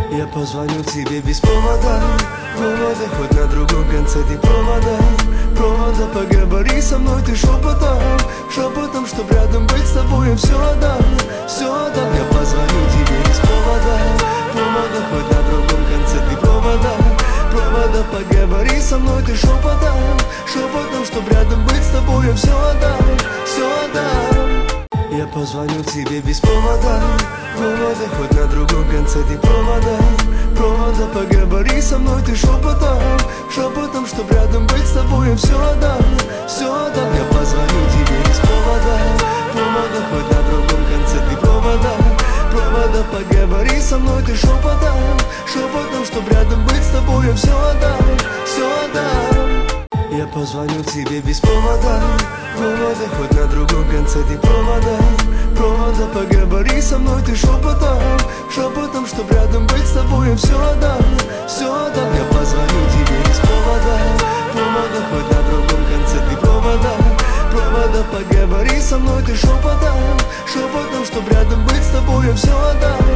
Я позвоню тебе без повода, хоть на другом конце ты провода. Поговори со мной ты шепотом, чтоб рядом быть с тобой. Я все отдам. Я позвоню тебе без повода, хоть на другом конце ты провода. Поговори со мной ты шепотом, чтоб рядом быть с тобой. Я все отдам. Я позвоню тебе без повода, хоть на другом конце ты провода. Поговори со мной ты шепотом, чтоб рядом быть с тобой. Я все отдам. Я позвоню тебе без повода, хоть на другом конце ты провода. Поговори со мной ты шепотом, чтоб рядом быть с тобой. Я все отдам. Я позвоню тебе без повода, хоть на другом конце ты провода. Поговори со мной ты шепотом, чтоб рядом быть с тобой. Я все отдам. Я позвоню тебе без повода, хоть на другом конце ты провода. Поговори со мной ты шепотом, чтоб рядом быть с тобой. Я все отдам.